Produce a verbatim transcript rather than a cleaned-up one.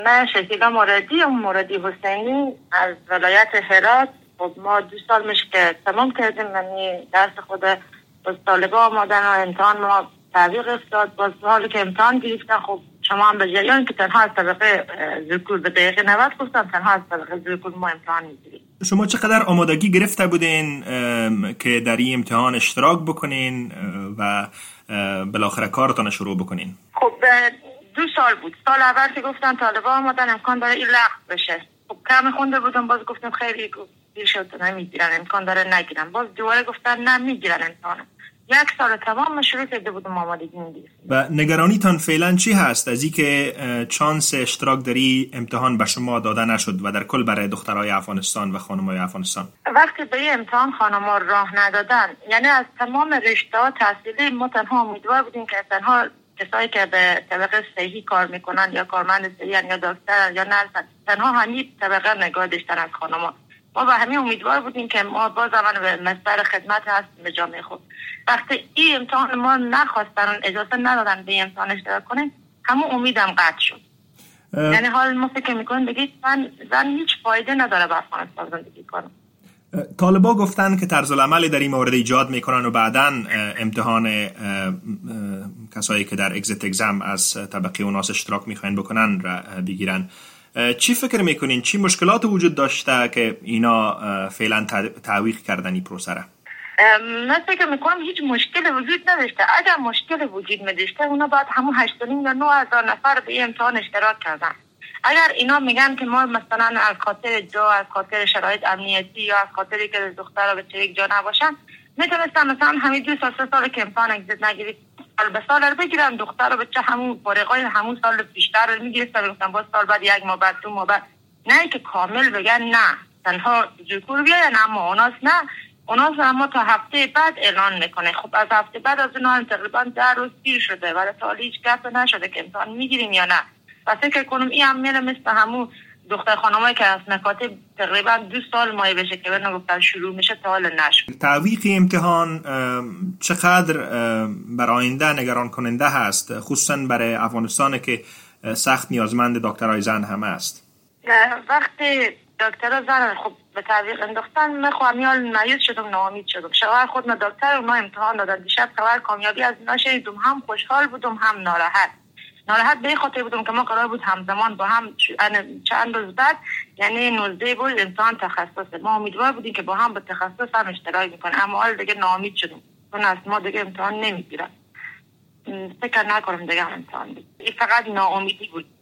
من شکیلا مرادی و مرادی حسینی از ولایت هرات. خب ما دو سال میشه که تمام کردیم، یعنی درس خود باز طالبه آمدن و امتحان ما تعویق افتاد. باز حالی که امتحان گرفتن، خب شما هم به جریان که تنها از طبقه ذکور به دقیقه نود گفتم تنها از طبقه ذکور ما امتحان میگیریم. شما چقدر آمادگی گرفته بودین که در این امتحان اشتراک بکنین و بالاخره کارتان شروع بکنین؟ خب دو سال بود. سال اول که گفتن طالبه آمدن امکان داره این لغو بشه، خب کم خونده بودم، باز گفتم خیلی دیر شد نمیگیرن، امکان داره نگیرن. باز دوباره گفتن نه میگیرن امتحان. یک سال تمام شروع کرده بودم آمادگی میگیرم. و نگرانیتان فعلا چی هست از این که چانس اشتراک در این امتحان به شما داده نشد و در کل برای دخترای افغانستان و خانمای افغانستان؟ وقتی به این امتحان خانم‌ها راه ندادن، یعنی از تمام رشته‌ها تحصیلی ما تنها امیدوار بودیم که تنها کسایی که به طبقه صحی کار میکنن یا کارمند صحی یا دکتر یا نرس، تنها همین طبقه نگاه داشتن از خانم‌ها. ما به همین امیدوار بودیم که ما باز هم به مصدر خدمت هستیم به جامعه خود. وقتی این امتحان ما نخواستن اجازه ندادن به امتحان اشتراک کنیم، همون امیدم قطع شد. یعنی حال ما فکر میکنیم بگید من زن هیچ فایده نداره به افغانستان زندگی کنم. طالبا گفتن که طرز العمل در این مورد ایجاد میکنن و بعداً امتحان کسایی که در اگزیت اگزم از طبقه اوناس اشتراک میخواین بکنن را بگیرن. چی فکر میکنین؟ چی مشکلات وجود داشته که اینا فعلا تعویق کردن این پروسه را؟ من فکر میکنم هیچ مشکل وجود نداشته. اگر مشکل وجود میداشته اونا باید همون هشت و نیم یا نه هزار نفر به این امتحان اشتراک کردن. اگر اینا میگن که ما مثلا از خاطر جا، از خاطر شرایط امنیتی یا از خاطری که دخترها به یک جا نباشن، میتونستن مثلا همین دو سال سه سال که امتحان اگزیت نگیرید سال به سال رو بگیرن، دختر رو بچه همون فارغای همون سال بیشتر رو میگیرستن، بگفتن باز سال بعد یک ماه بعد دو ماه بعد. نه که کامل بگن نه تنها ذکور بیاین، اما اوناس نه، اوناس اما تا هفته بعد اعلان میکنه. خب از هفته بعد از اونها هم تقریبا در روز پیر شده ولی تا هیچ گپ نشده که امتحان میگیریم یا نه. و فکر کنم این هم میره مثل همون دختر خانمایی که از مکاتب تقریبا دو سال مایه بشه که برن گفتن شروع میشه تا حال نشد. تعویق امتحان چقدر برای آینده نگران کننده هست، خصوصا برای افغانستان که سخت نیازمند دکترای زن هم است؟ وقتی دکترها زن خب به تعویق انداختن من خوامیال مایوس شدم، ناامید شدم. شوهر خود ما دکتر ما امتحان دادن، دیشب خبر کامیابی از اینا شنیدم، هم خوشحال بودم هم ناراحت. ناراحت به خاطر بودم که ما قرار بود همزمان با هم چند روز بعد یعنی نوزده بود امتحان تخصصه، ما امیدوار بودیم که با هم به تخصص هم اشتراک میکنیم، اما حال دیگه ناامید شدیم چون از ما دیگه امتحان نمیگیرن. فکر نکنم دیگه امتحان بید. این فقط ناامیدی بود.